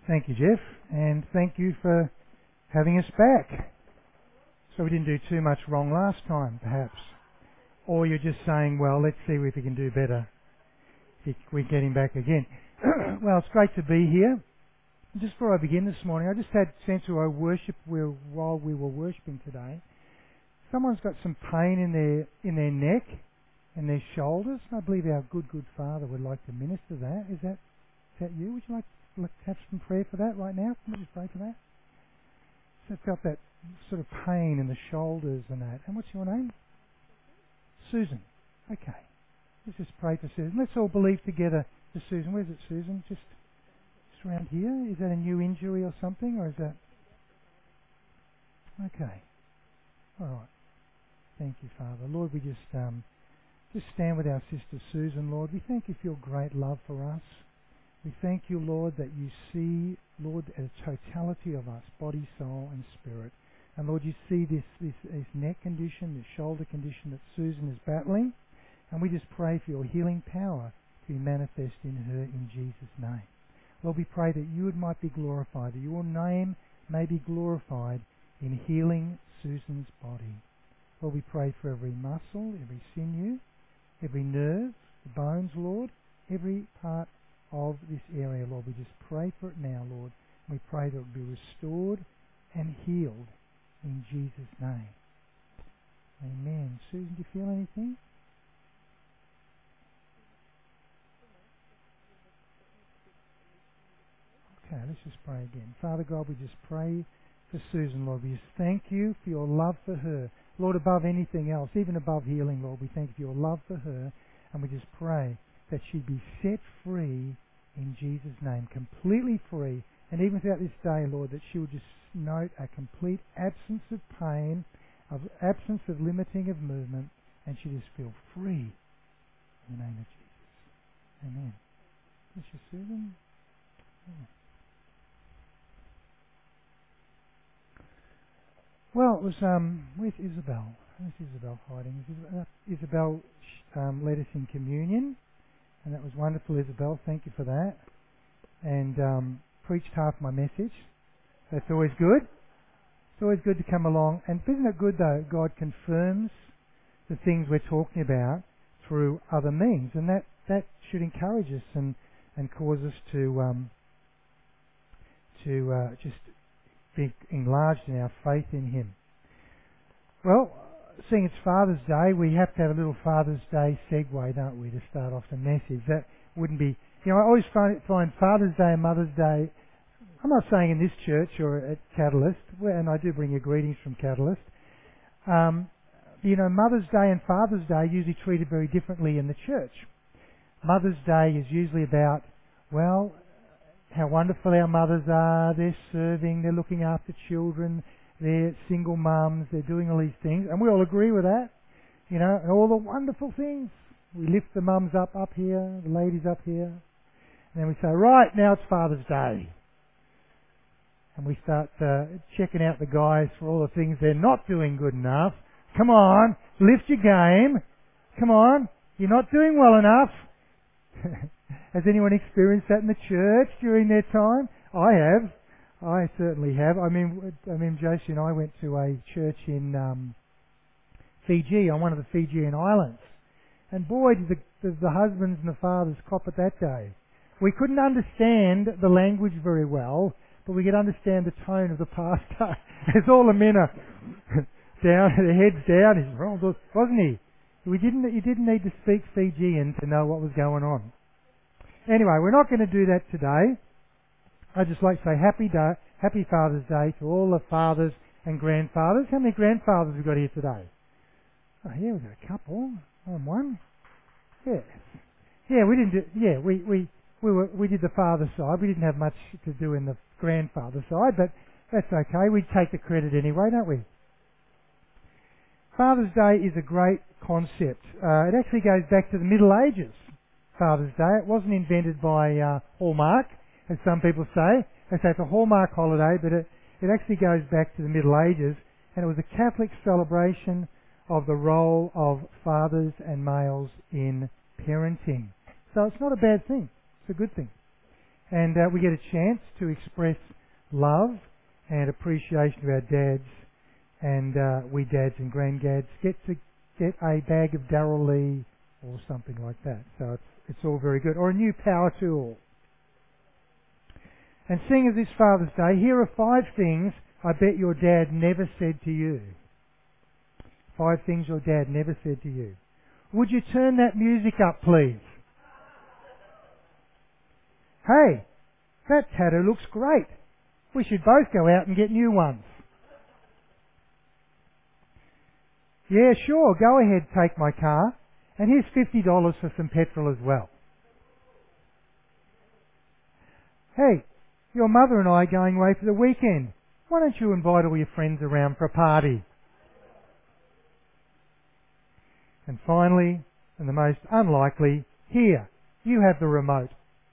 Thank you, Jeff, and thank you for having us back. So we didn't do too much wrong last time, perhaps. Or you're just saying, well, let's see if we can do better if we get him back again. Well, it's great to be here. Just before I begin this morning, I just had a sense of our worship while we were worshipping today. Someone's got some pain in their neck and their shoulders. I believe our good Father would like to minister that. Is that you? Would you like to have some prayer for that right now? Can we just pray for that? So I felt that sort of pain in the shoulders and that. And what's your name? Susan. Okay. Let's just pray for Susan. Let's all believe together for Susan. Where's it, Susan? Just around here? Is that a new injury or something? Or is that... Okay. All right. Thank you, Father. Lord, we just stand with our sister Susan, Lord. We thank you for your great love for us. We thank you, Lord, that you see, Lord, a totality of us, body, soul, and spirit. And Lord, you see this neck condition, this shoulder condition that Susan is battling. And we just pray for your healing power to be manifest in her in Jesus' name. Lord, we pray that you might be glorified, that your name may be glorified in healing Susan's body. Lord, we pray for every muscle, every sinew, every nerve, the bones, Lord, every part of this area, Lord. We just pray for it now, Lord. We pray that it will be restored and healed in Jesus' name. Amen. Susan, do you feel anything? Okay, let's just pray again. Father God, we just pray for Susan, Lord. We just thank you for your love for her. Lord, above anything else, even above healing, Lord, we thank you for your love for her. And we just pray that she'd be set free in Jesus' name, completely free. And even throughout this day, Lord, that she would just note a complete absence of pain, of absence of limiting of movement, and she just feel free in the name of Jesus. Amen. Is she Susan? Yeah. Well, it was where's Isabel? Where's Isabel hiding? Isabel led us in communion, and that was wonderful, Isabel. Thank you for that. And preached half my message. That's always good. It's always good to come along. And isn't it good, though, God confirms the things we're talking about through other means, and that should encourage us and cause us to just be enlarged in our faith in Him. Well, seeing it's Father's Day, we have to have a little Father's Day segue, don't we, to start off the message. That wouldn't be... I always find Father's Day and Mother's Day... I'm not saying in this church or at Catalyst, and I do bring you greetings from Catalyst. Mother's Day and Father's Day are usually treated very differently in the church. Mother's Day is usually about, well, how wonderful our mothers are, they're serving, they're looking after children, they're single mums, they're doing all these things, and we all agree with that, and all the wonderful things. We lift the mums up here, the ladies up here, and then we say, right, now it's Father's Day. And we start checking out the guys for all the things they're not doing good enough. Come on, lift your game. Come on, you're not doing well enough. Has anyone experienced that in the church during their time? I have. I certainly have. I mean, Josie and I went to a church in Fiji, on one of the Fijian islands. And boy, did the husbands and the fathers cop it that day. We couldn't understand the language very well, but we could understand the tone of the pastor. As all the men are down, their heads down, he's wrong, wasn't he? You didn't need to speak Fijian to know what was going on. Anyway, we're not going to do that today. I'd just like to say happy Father's Day to all the fathers and grandfathers. How many grandfathers have we got here today? Oh, yeah, we've got a couple. One. Yeah. Yeah, we didn't do, yeah, we did the father side. We didn't have much to do in the grandfather side, but that's okay. We take the credit anyway, don't we? Father's Day is a great concept. It actually goes back to the Middle Ages, Father's Day. It wasn't invented by Hallmark, as some people say. They say it's a Hallmark holiday, but it actually goes back to the Middle Ages, and it was a Catholic celebration of the role of fathers and males in parenting. So it's not a bad thing. It's a good thing. And we get a chance to express love and appreciation to our dads, and we dads and granddads get to get a bag of Darrell Lee or something like that. So it's all very good. Or a new power tool. And seeing as this Father's Day, here are 5 things I bet your dad never said to you. 5 things your dad never said to you. Would you turn that music up, please? Hey, that tattoo looks great. We should both go out and get new ones. Yeah, sure, go ahead, take my car. And here's $50 for some petrol as well. Hey, your mother and I are going away for the weekend. Why don't you invite all your friends around for a party? And finally, and the most unlikely, here, you have the remote.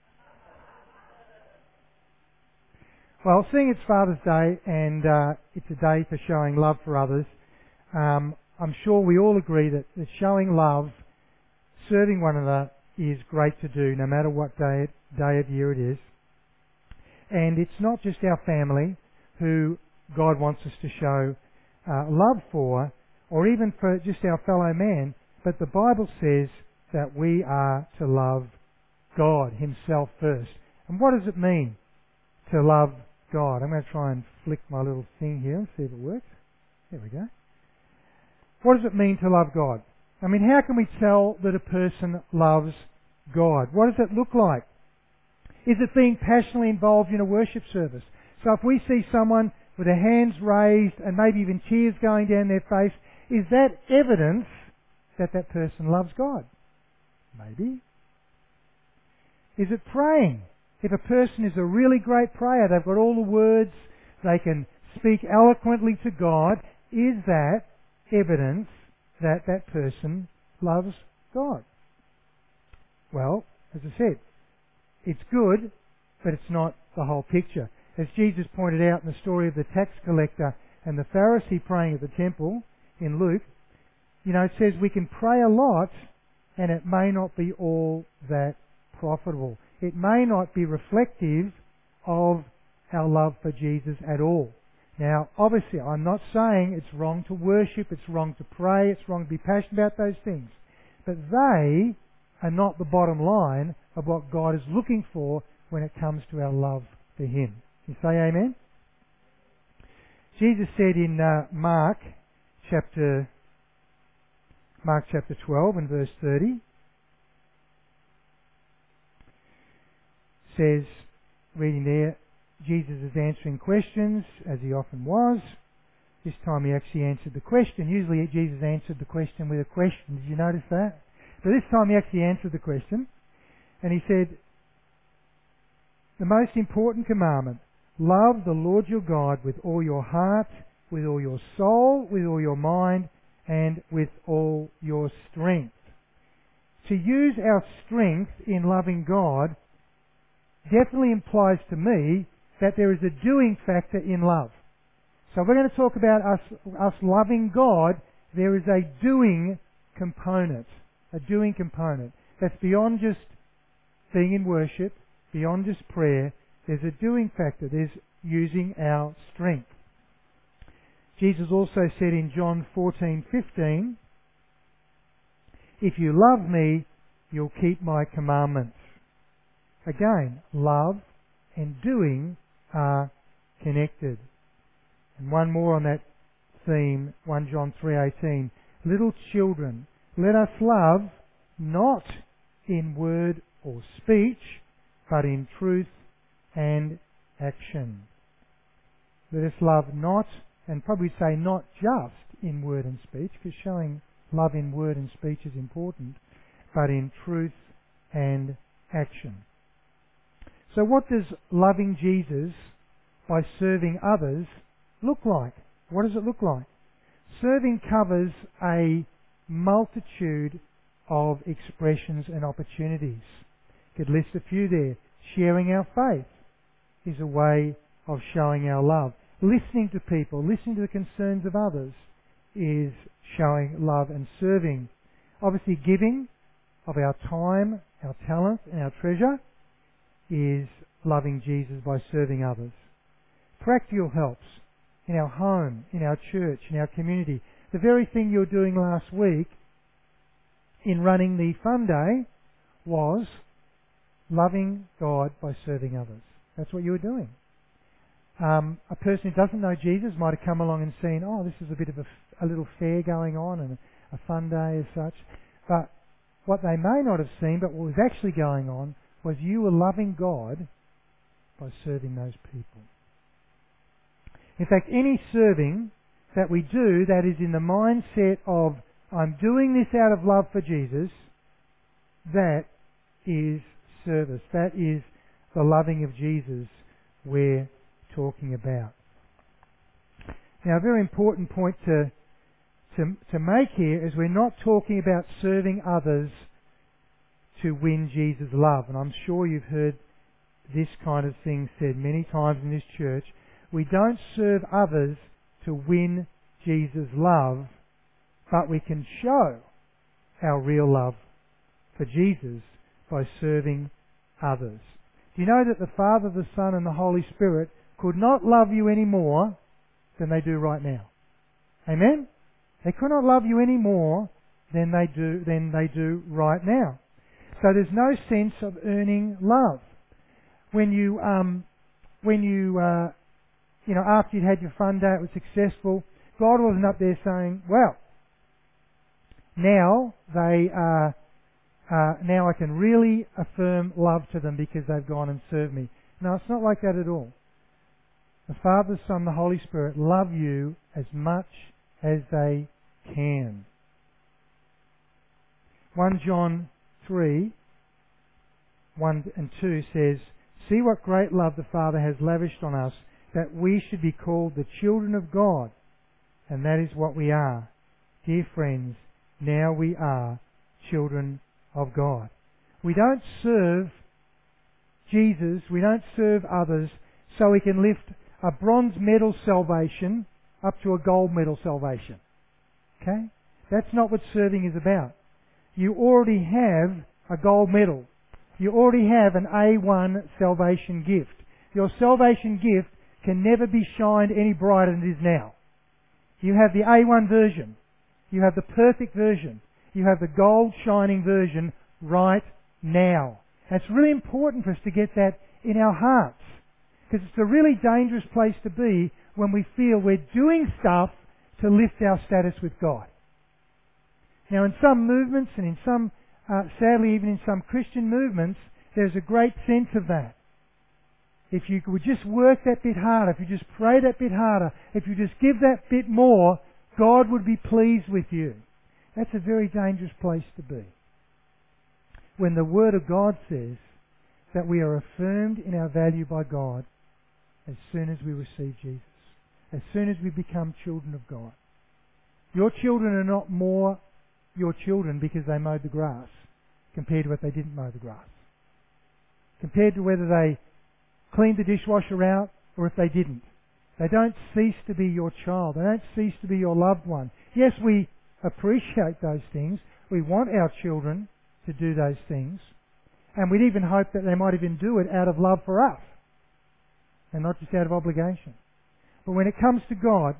Well, seeing it's Father's Day and it's a day for showing love for others, I'm sure we all agree that showing love, serving one another, is great to do no matter what day of year it is. And it's not just our family who God wants us to show love for, or even for just our fellow man, but the Bible says that we are to love God Himself first. And what does it mean to love God? I'm going to try and flick my little thing here and see if it works. There we go. What does it mean to love God? I mean, how can we tell that a person loves God? What does it look like? Is it being passionately involved in a worship service? So if we see someone with their hands raised and maybe even tears going down their face, is that evidence that that person loves God? Maybe. Is it praying? If a person is a really great prayer, they've got all the words, they can speak eloquently to God, is that evidence that that person loves God? Well, as I said, it's good, but it's not the whole picture. As Jesus pointed out in the story of the tax collector and the Pharisee praying at the temple in Luke, it says we can pray a lot and it may not be all that profitable. It may not be reflective of our love for Jesus at all. Now, obviously, I'm not saying it's wrong to worship, it's wrong to pray, it's wrong to be passionate about those things. But they are not the bottom line of what God is looking for when it comes to our love for Him. You say amen? Jesus said in Mark chapter 12 and verse 30, says, reading there, Jesus is answering questions, as He often was. This time He actually answered the question. Usually Jesus answered the question with a question. Did you notice that? But this time He actually answered the question. And He said, the most important commandment, love the Lord your God with all your heart, with all your soul, with all your mind, and with all your strength. To use our strength in loving God definitely implies to me that there is a doing factor in love. So if we're going to talk about us loving God, there is a doing component. A doing component. That's beyond just being in worship, beyond just prayer. There's a doing factor. There's using our strength. Jesus also said in John 14:15, if you love me, you'll keep my commandments. Again, love and doing are connected. And one more on that theme, 1 John 3:18. Little children, let us love not in word or speech, but in truth and action. Let us love not, and probably say not just in word and speech, because showing love in word and speech is important, but in truth and action. So what does loving Jesus by serving others look like? What does it look like? Serving covers a multitude of expressions and opportunities. Could list a few there. Sharing our faith is a way of showing our love. Listening to people, listening to the concerns of others is showing love and serving. Obviously giving of our time, our talent and our treasure is loving Jesus by serving others. Practical helps in our home, in our church, in our community. The very thing you were doing last week in running the fun day was loving God by serving others. That's what you were doing. A person who doesn't know Jesus might have come along and seen, oh, this is a bit of a little fair going on and a fun day as such. But what they may not have seen, but what was actually going on, was you were loving God by serving those people. In fact, any serving that we do that is in the mindset of, I'm doing this out of love for Jesus, that is service. That is the loving of Jesus we're talking about. Now, a very important point to make here is we're not talking about serving others to win Jesus' love. And I'm sure you've heard this kind of thing said many times in this church. We don't serve others to win Jesus' love, but we can show our real love for Jesus by serving others. Do you know that the Father, the Son, and the Holy Spirit could not love you any more than they do right now? Amen? They could not love you any more than they do right now. So there's no sense of earning love. When you after you'd had your fun day, it was successful, God wasn't up there saying, well, now I can really affirm love to them because they've gone and served me. No, it's not like that at all. The Father, Son, and the Holy Spirit love you as much as they can. 1 John 3, 1 and 2 says, see what great love the Father has lavished on us, that we should be called the children of God. And that is what we are. Dear friends, now we are children of God. We don't serve Jesus, we don't serve others so we can lift a bronze medal salvation up to a gold medal salvation. Okay? That's not what serving is about. You already have a gold medal. You already have an A1 salvation gift. Your salvation gift can never be shined any brighter than it is now. You have the A1 version. You have the perfect version. You have the gold shining version right now. And it's really important for us to get that in our hearts. Because it's a really dangerous place to be when we feel we're doing stuff to lift our status with God. Now in some movements and in some, sadly even in some Christian movements, there's a great sense of that. If you would just work that bit harder, if you just pray that bit harder, if you just give that bit more, God would be pleased with you. That's a very dangerous place to be. When the Word of God says that we are affirmed in our value by God as soon as we receive Jesus, as soon as we become children of God. Your children are not more your children because they mowed the grass compared to what they didn't mow the grass. Compared to whether they cleaned the dishwasher out or if they didn't. They don't cease to be your child. They don't cease to be your loved one. Yes, we appreciate those things. We want our children to do those things. And we'd even hope that they might even do it out of love for us and not just out of obligation. But when it comes to God,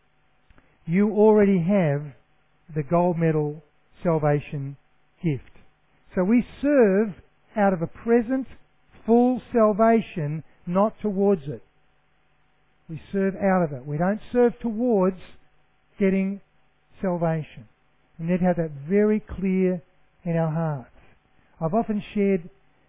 you already have the gold medal salvation gift. So we serve out of a present full salvation, not towards it. We serve out of it. We don't serve towards getting salvation. We need to have that very clear in our hearts. I've often shared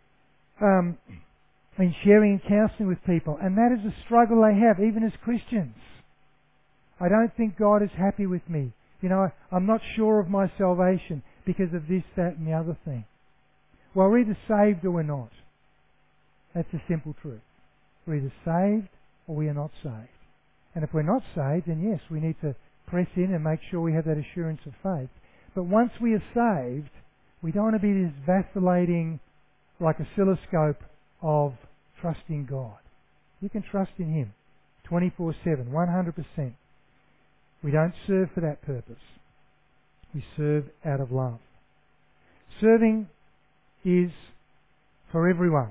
in sharing and counselling with people, and that is a struggle they have, even as Christians. I don't think God is happy with me. You know, I'm not sure of my salvation because of this, that, and the other thing. Well, we're either saved or we're not. That's the simple truth. We're either saved or we are not saved. And if we're not saved, then yes, we need to press in and make sure we have that assurance of faith. But once we are saved, we don't want to be this vacillating, like oscilloscope of trusting God. You can trust in Him 24/7, 100%. We don't serve for that purpose. We serve out of love. Serving is for everyone.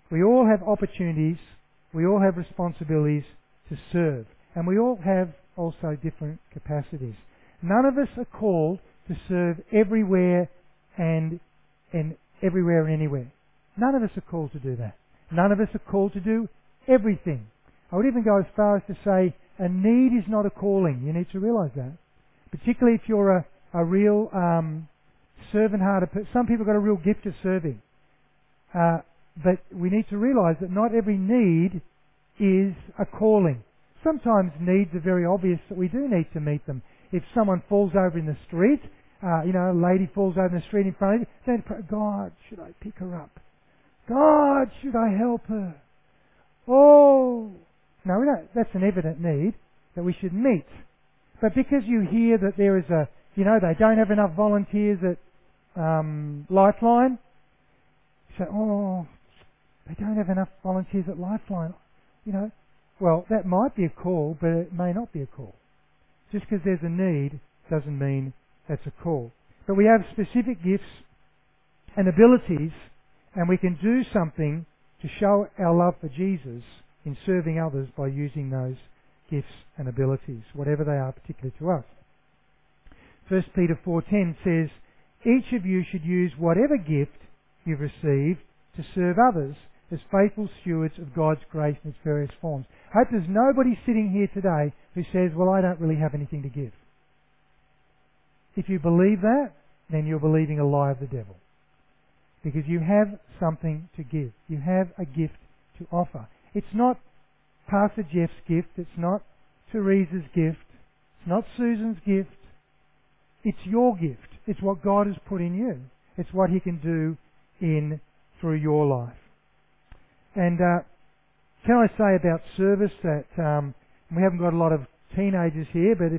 We all have opportunities, we all have responsibilities to serve, and we all have also different capacities. None of us are called to serve everywhere and everywhere and anywhere. None of us are called to do that. None of us are called to do everything. I would even go as far as to say a need is not a calling. You need to realise that. Particularly if you're a real servant-hearted person. Some people have got a real gift of serving. But we need to realise that not every need is a calling. Sometimes needs are very obvious that we do need to meet them. If someone falls over in the street, a lady falls over in the street in front of you, don't pray, God, should I pick her up? God, should I help her? Oh! No, that's an evident need that we should meet. But because you hear that there is they don't have enough volunteers at Lifeline, you say, oh, they don't have enough volunteers at Lifeline. Well, that might be a call, but it may not be a call. Just because there's a need doesn't mean that's a call. But we have specific gifts and abilities, and we can do something to show our love for Jesus in serving others by using those gifts and abilities, whatever they are particular to us. 1 Peter 4:10 says, each of you should use whatever gift you've received to serve others as faithful stewards of God's grace in its various forms. I hope there's nobody sitting here today who says, well, I don't really have anything to give. If you believe that, then you're believing a lie of the devil. Because you have something to give. You have a gift to offer. It's not Pastor Jeff's gift. It's not Teresa's gift. It's not Susan's gift. It's your gift. It's what God has put in you. It's what He can do through your life. And can I say about service that we haven't got a lot of teenagers here, but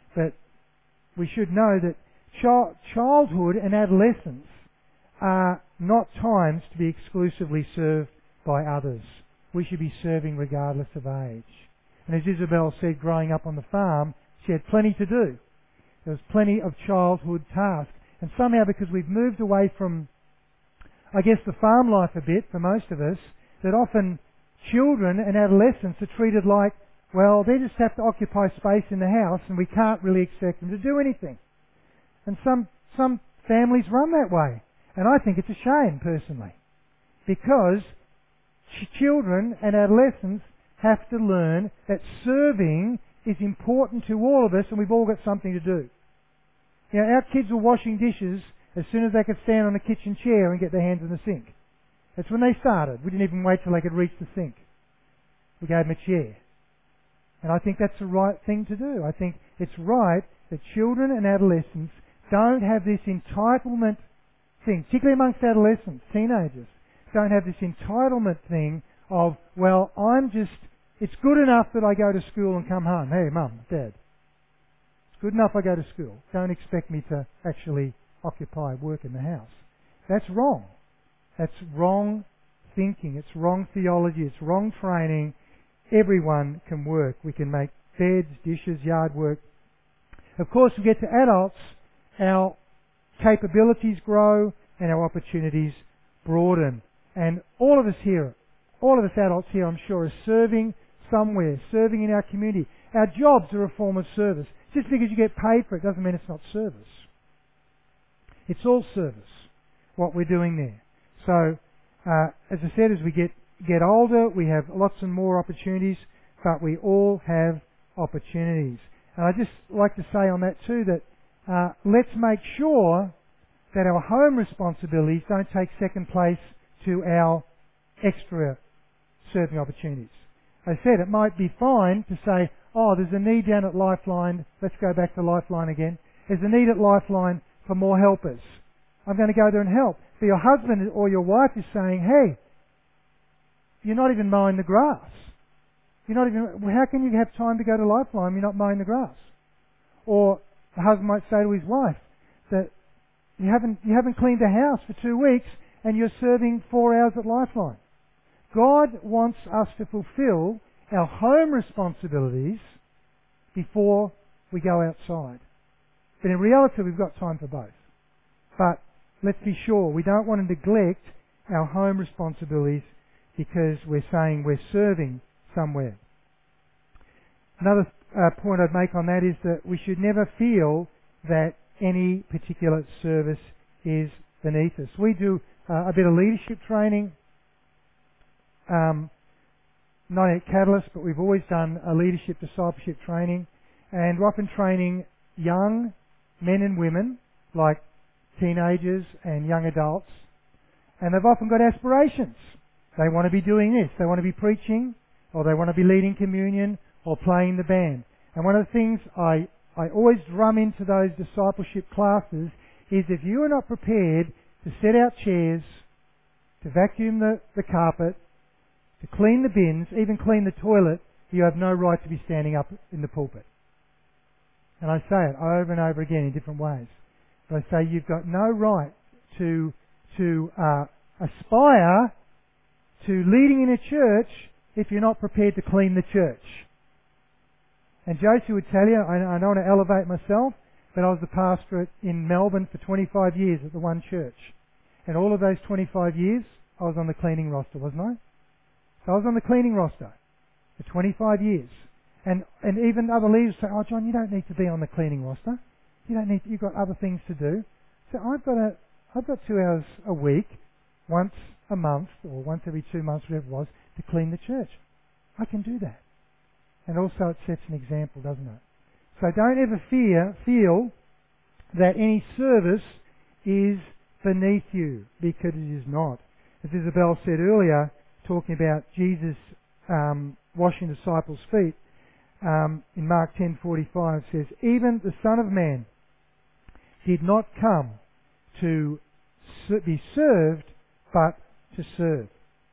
we should know that childhood and adolescence are not times to be exclusively served by others. We should be serving regardless of age. And as Isabel said, growing up on the farm, she had plenty to do. There was plenty of childhood tasks. And somehow, because we've moved away from, I guess, the farm life a bit for most of us, that often children and adolescents are treated like, well, they just have to occupy space in the house and we can't really expect them to do anything. And some families run that way. And I think it's a shame, personally. Because children and adolescents have to learn that serving is important to all of us and we've all got something to do. Our kids were washing dishes as soon as they could stand on a kitchen chair and get their hands in the sink. That's when they started. We didn't even wait till they could reach the sink. We gave them a chair. And I think that's the right thing to do. I think it's right that children and adolescents don't have this entitlement thing, particularly amongst adolescents, teenagers, don't have this entitlement thing of, well, it's good enough that I go to school and come home. Hey, Mum, Dad, it's good enough I go to school. Don't expect me to actually occupy work in the house. That's wrong. That's wrong thinking. It's wrong theology. It's wrong training. Everyone can work. We can make beds, dishes, yard work. Of course, we get to adults, our capabilities grow and our opportunities broaden. And all of us adults here, I'm sure, are serving somewhere, serving in our community. Our jobs are a form of service. Just because you get paid for it doesn't mean it's not service. It's all service, what we're doing there. So, as I said, as we get older, we have lots and more opportunities, but we all have opportunities. And I'd just like to say on that too that let's make sure that our home responsibilities don't take second place to our extra serving opportunities. I said it might be fine to say, oh, there's a need down at Lifeline, let's go back to Lifeline again. There's a need at Lifeline for more helpers. I'm going to go there and help. But your husband or your wife is saying, hey, you're not even mowing the grass. How can you have time to go to Lifeline when you're not mowing the grass? Or the husband might say to his wife that you haven't cleaned the house for 2 weeks and you're serving 4 hours at Lifeline. God wants us to fulfill our home responsibilities before we go outside. But in reality, we've got time for both. But let's be sure, we don't want to neglect our home responsibilities because we're saying we're serving somewhere. Another point I'd make on that is that we should never feel that any particular service is beneath us. We do a bit of leadership training, not at Catalyst, but we've always done a leadership discipleship training, and we're often training young men and women, like teenagers and young adults, and they've often got aspirations. They want to be doing this. They want to be preaching, or they want to be leading communion, or playing the band. And one of the things I always drum into those discipleship classes is if you are not prepared to set out chairs, to vacuum the carpet, to clean the bins, even clean the toilet, you have no right to be standing up in the pulpit. And I say it over and over again in different ways. But I say you've got no right to aspire to leading in a church if you're not prepared to clean the church. And Josie would tell you, I don't want to elevate myself, but I was the pastor in Melbourne for 25 years at the one church. And all of those 25 years, I was on the cleaning roster, wasn't I? So I was on the cleaning roster for 25 years. And even other leaders say, oh John, you don't need to be on the cleaning roster. You've got other things to do. So I've got 2 hours a week, once a month, or once every 2 months, whatever it was, to clean the church. I can do that. And also it sets an example, doesn't it? So don't ever feel that any service is beneath you, because it is not. As Isabel said earlier, talking about Jesus washing disciples' feet, in Mark 10:45 says, even the Son of Man did not come to be served, but to serve.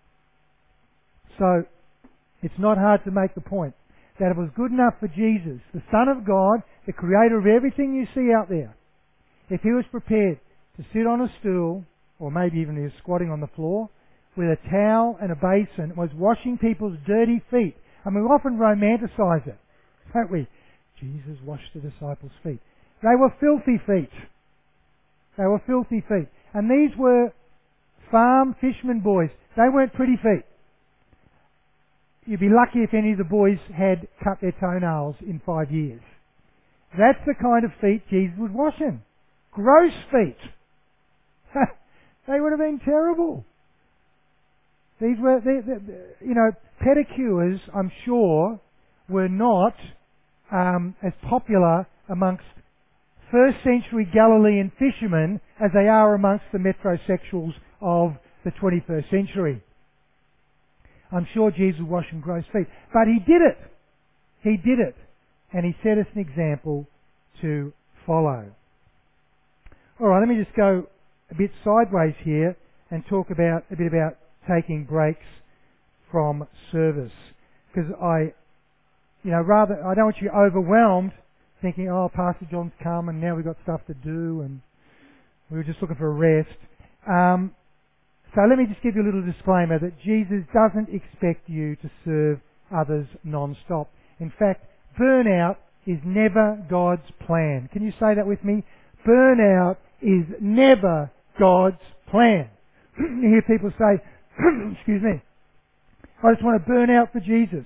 So it's not hard to make the point that it was good enough for Jesus, the Son of God, the creator of everything you see out there, if he was prepared to sit on a stool, or maybe even he was squatting on the floor, with a towel and a basin, was washing people's dirty feet. I mean, we often romanticize it, don't we? Jesus washed the disciples' feet. They were filthy feet. They were filthy feet. And these were farm fishermen boys. They weren't pretty feet. You'd be lucky if any of the boys had cut their toenails in 5 years. That's the kind of feet Jesus was washing. Gross feet. They would have been terrible. These were, pedicures, I'm sure, were not as popular amongst first century Galilean fishermen as they are amongst the metrosexuals of the 21st century. I'm sure Jesus was washing gross feet. But he did it. He did it. And he set us an example to follow. Alright, let me just go a bit sideways here and talk a bit about taking breaks from service. Because I don't want you overwhelmed thinking, oh, Pastor John's come and now we've got stuff to do and we were just looking for a rest. So let me just give you a little disclaimer that Jesus doesn't expect you to serve others non-stop. In fact, burnout is never God's plan. Can you say that with me? Burnout is never God's plan. You hear people say, excuse me, I just want to burn out for Jesus.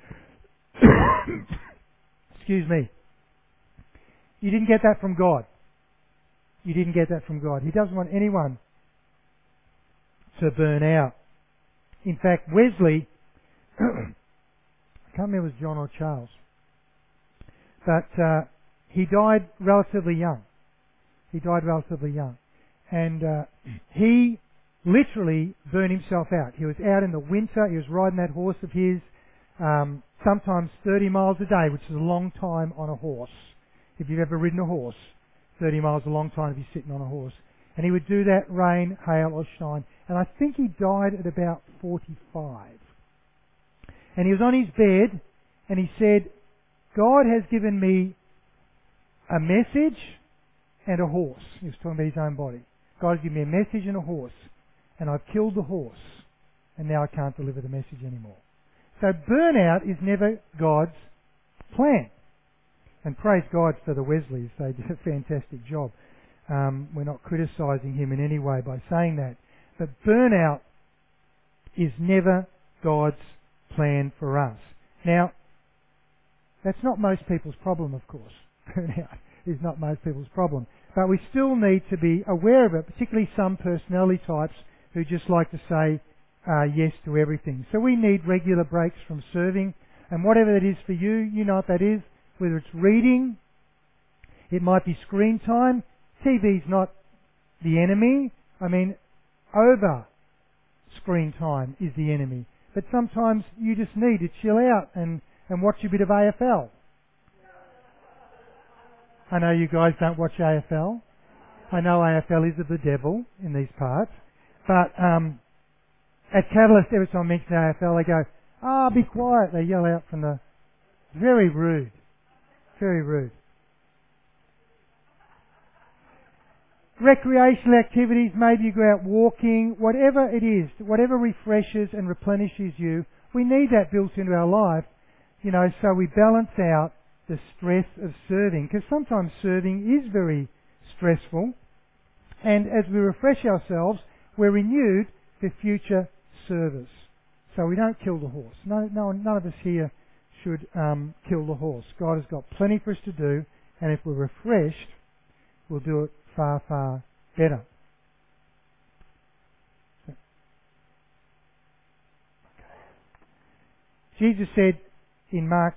Excuse me. You didn't get that from God. You didn't get that from God. He doesn't want anyone to burn out. In fact, Wesley, I can't remember if it was John or Charles, but he died relatively young. He died relatively young. And he literally burned himself out. He was out in the winter, he was riding that horse of his, sometimes 30 miles a day, which is a long time on a horse. If you've ever ridden a horse, 30 miles is a long time to be sitting on a horse. And he would do that rain, hail or shine. And I think he died at about 45. And he was on his bed and he said, God has given me a message and a horse. He was talking about his own body. God has given me a message and a horse. And I've killed the horse. And now I can't deliver the message anymore. So burnout is never God's plan. And praise God for the Wesleys. They did a fantastic job. We're not criticising him in any way by saying that. But burnout is never God's plan for us. Now, that's not most people's problem, of course. Burnout is not most people's problem. But we still need to be aware of it, particularly some personality types who just like to say yes to everything. So we need regular breaks from serving, and whatever that is for you, you know what that is, whether it's reading, it might be screen time. TV's not the enemy. I mean, over screen time is the enemy. But sometimes you just need to chill out and watch a bit of AFL. I know you guys don't watch AFL. I know AFL is of the devil in these parts. But at Catalyst, every time I mention AFL, they go, be quiet. They yell out from the... Very rude. Very rude. Recreational activities, maybe you go out walking, whatever it is, whatever refreshes and replenishes you, we need that built into our life, so we balance out the stress of serving, because sometimes serving is very stressful, and as we refresh ourselves, we're renewed for future service. So we don't kill the horse. None of us here should kill the horse. God has got plenty for us to do, and if we're refreshed, we'll do it far, far better. Jesus said in Mark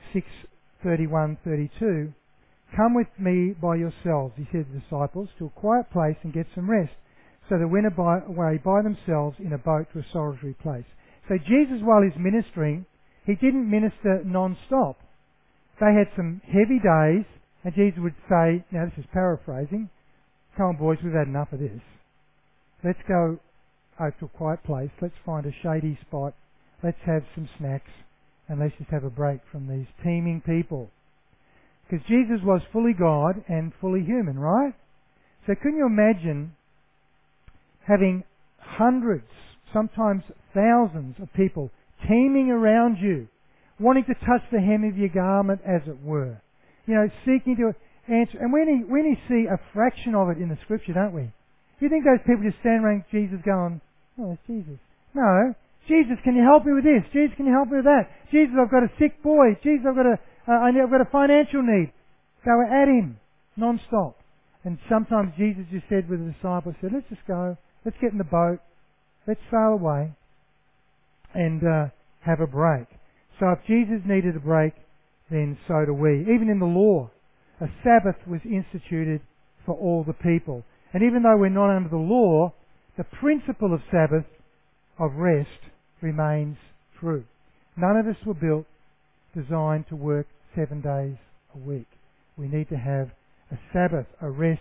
6:31-32, "Come with me by yourselves," he said to the disciples, "to a quiet place and get some rest." So they went away by themselves in a boat to a solitary place. So Jesus, while he's ministering, he didn't minister non-stop. They had some heavy days, and Jesus would say, now this is paraphrasing, "Come on boys, we've had enough of this. Let's go over to a quiet place, let's find a shady spot, let's have some snacks, and let's just have a break from these teeming people." Because Jesus was fully God and fully human, right? So can you imagine having hundreds, sometimes thousands of people teeming around you, wanting to touch the hem of your garment, as it were, seeking to answer. And we see a fraction of it in the Scripture, don't we? You think those people just stand around Jesus going, "Oh, it's Jesus." No. "Jesus, can you help me with this? Jesus, can you help me with that? Jesus, I've got a sick boy. Jesus, I've got a financial need." They were at him non-stop. And sometimes Jesus just said with the disciples, "Let's just go. Let's get in the boat. Let's sail away and have a break." So if Jesus needed a break, then so do we. Even in the law, a Sabbath was instituted for all the people. And even though we're not under the law, the principle of Sabbath, of rest, remains true. None of us were designed to work 7 days a week. We need to have a Sabbath, a rest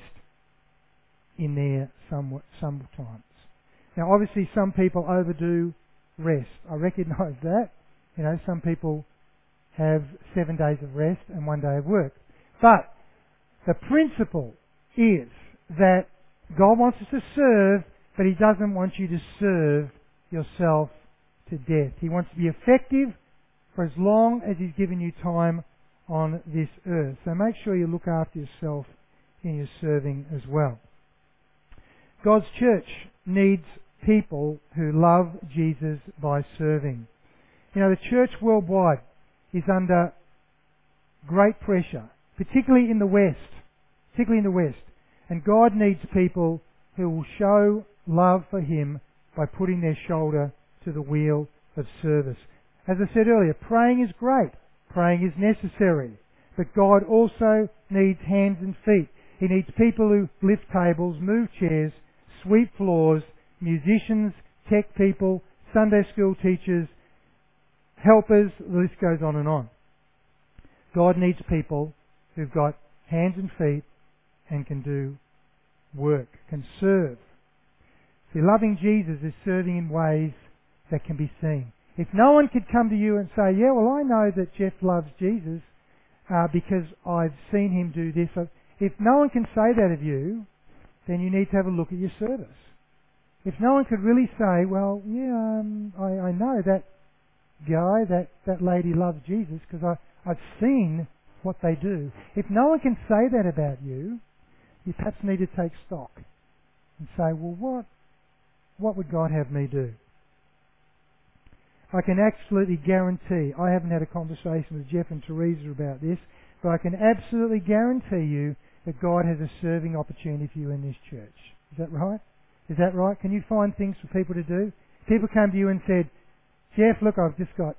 in there sometimes. Now obviously some people overdo rest. I recognise that. Some people have 7 days of rest and 1 day of work. But the principle is that God wants us to serve, but He doesn't want you to serve yourself to death. He wants to be effective for as long as He's given you time on this earth. So make sure you look after yourself in your serving as well. God's church needs people who love Jesus by serving. The church worldwide is under great pressure, particularly in the West. And God needs people who will show love for Him by putting their shoulder to the wheel of service. As I said earlier, praying is great. Praying is necessary. But God also needs hands and feet. He needs people who lift tables, move chairs, sweep floors, musicians, tech people, Sunday school teachers, helpers, the list goes on and on. God needs people who've got hands and feet and can do work, can serve. See, loving Jesus is serving in ways that can be seen. If no one could come to you and say, "Yeah, well, I know that Jeff loves Jesus because I've seen him do this." If no one can say that of you, then you need to have a look at your service. If no one could really say, "Well, yeah, I know that guy, that lady loves Jesus because I've seen what they do." If no one can say that about you, you perhaps need to take stock and say, "Well, what would God have me do?" I can absolutely guarantee, I haven't had a conversation with Jeff and Teresa about this, but I can absolutely guarantee you that God has a serving opportunity for you in this church. Is that right? Is that right? Can you find things for people to do? People come to you and said, Jeff, look, I've got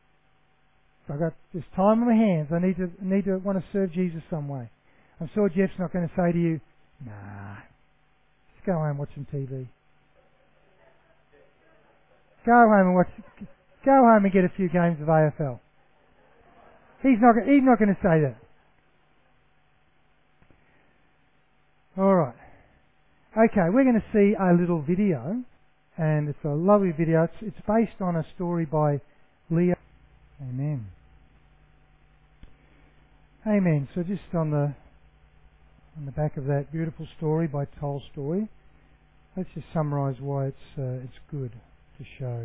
this time on my hands. I want to serve Jesus some way. I'm sure Jeff's not going to say to you, nah, just go home and watch some TV. Go home and get a few games of AFL. He's not going to say that. All right. Okay, we're going to see a little video, and it's a lovely video. It's based on a story by Leo. Amen. Amen. So just on the back of that beautiful story by Tolstoy, let's just summarise why it's good to show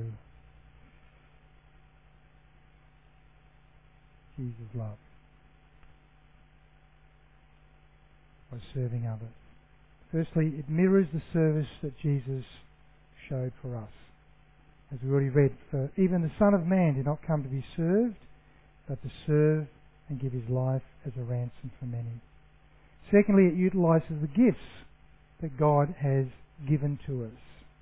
Jesus' love by serving others. Firstly, it mirrors the service that Jesus showed for us. As we already read, for even the Son of Man did not come to be served, but to serve and give his life as a ransom for many. Secondly, it utilises the gifts that God has given to us.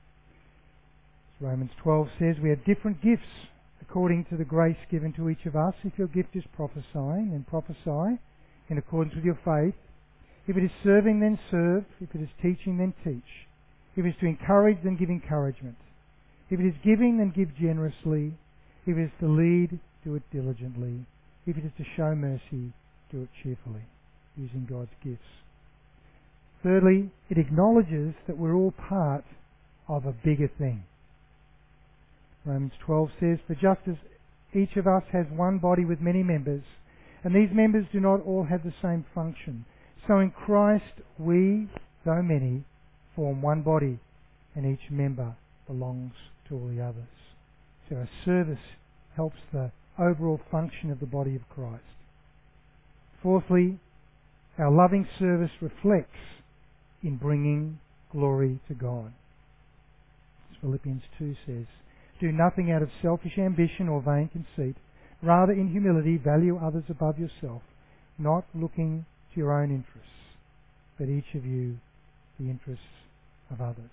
As Romans 12 says, we have different gifts according to the grace given to each of us. If your gift is prophesying, then prophesy in accordance with your faith. If it is serving, then serve. If it is teaching, then teach. If it is to encourage, then give encouragement. If it is giving, then give generously. If it is to lead, do it diligently. If it is to show mercy, do it cheerfully, using God's gifts. Thirdly, it acknowledges that we're all part of a bigger thing. Romans 12 says, for just as each of us has one body with many members, and these members do not all have the same function, so in Christ we, though many, form one body, and each member belongs to all the others. So our service helps the overall function of the body of Christ. Fourthly, our loving service reflects in bringing glory to God. As Philippians 2 says, do nothing out of selfish ambition or vain conceit. Rather, in humility, value others above yourself, not looking to your own interests, but each of you the interests of others.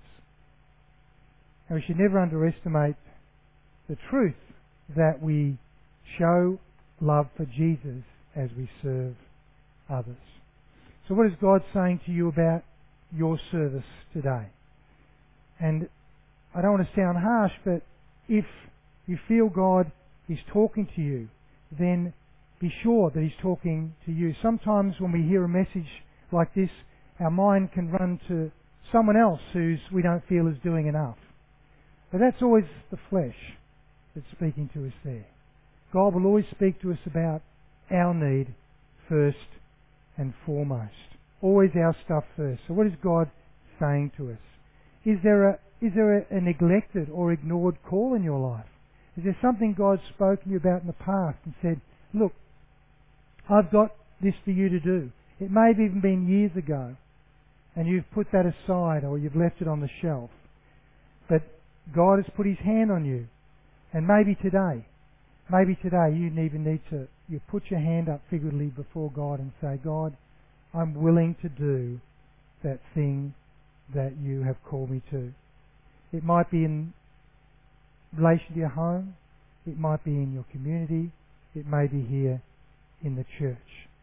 And we should never underestimate the truth that we show love for Jesus as we serve others. So what is God saying to you about your service today? And I don't want to sound harsh, but if you feel God is talking to you, then be sure that He's talking to you. Sometimes when we hear a message like this, our mind can run to someone else who we don't feel is doing enough. But that's always the flesh that's speaking to us there. God will always speak to us about our need first and foremost. Always our stuff first. So what is God saying to us? Is there a neglected or ignored call in your life? Is there something God's spoken to you about in the past and said, look, I've got this for you to do. It may have even been years ago and you've put that aside or you've left it on the shelf. But God has put His hand on you. And maybe today you even need to put your hand up figuratively before God and say, God, I'm willing to do that thing that you have called me to. It might be in relation to your home. It might be in your community. It may be here in the church.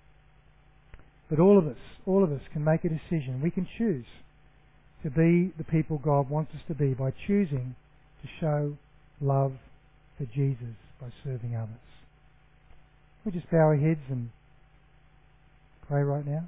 But all of us can make a decision. We can choose to be the people God wants us to be by choosing to show love for Jesus by serving others. We'll just bow our heads and pray right now.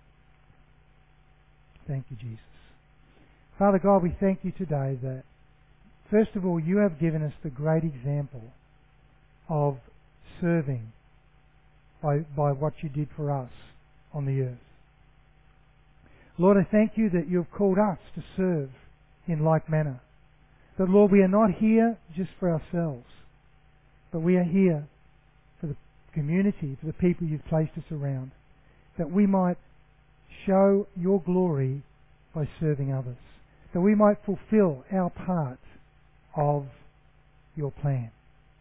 Thank you, Jesus. Father God, we thank you today that, first of all, you have given us the great example of serving by what you did for us on the earth. Lord, I thank you that you have called us to serve in like manner. That, Lord, we are not here just for ourselves, but we are here for the community, for the people you've placed us around, that we might show your glory by serving others, that we might fulfill our part of your plan.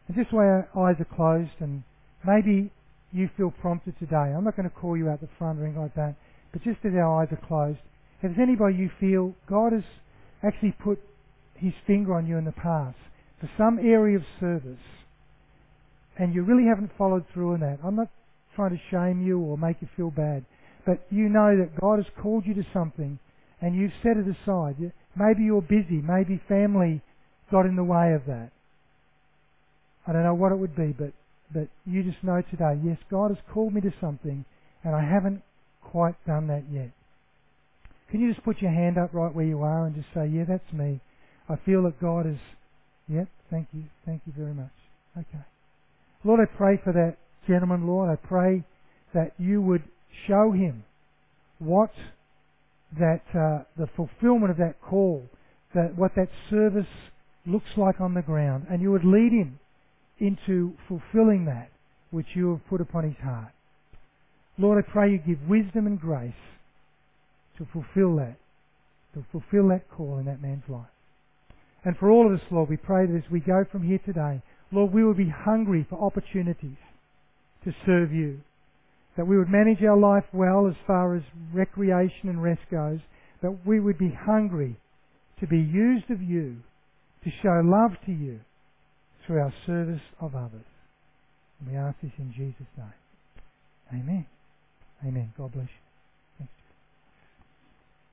And just while our eyes are closed, and maybe you feel prompted today, I'm not going to call you out the front or anything like that, but just as our eyes are closed, if there's anybody you feel God has actually put His finger on you in the past for some area of service, and you really haven't followed through on that, I'm not trying to shame you or make you feel bad, but you know that God has called you to something and you've set it aside. Maybe you're busy, maybe family got in the way of that. I don't know what it would be, but you just know today, yes, God has called me to something and I haven't quite done that yet. Can you just put your hand up right where you are and just say, yeah, that's me. I feel that God is, yeah, thank you very much. Okay. Lord, I pray for that gentleman, Lord. I pray that you would show him what that the fulfillment of that call, what that service looks like on the ground, and you would lead him into fulfilling that which you have put upon his heart. Lord, I pray you give wisdom and grace to fulfill that call in that man's life. And for all of us, Lord, we pray that as we go from here today, Lord, we will be hungry for opportunities to serve you. That we would manage our life well as far as recreation and rest goes. That we would be hungry to be used of you, to show love to you through our service of others. And we ask this in Jesus' name. Amen. Amen. God bless you.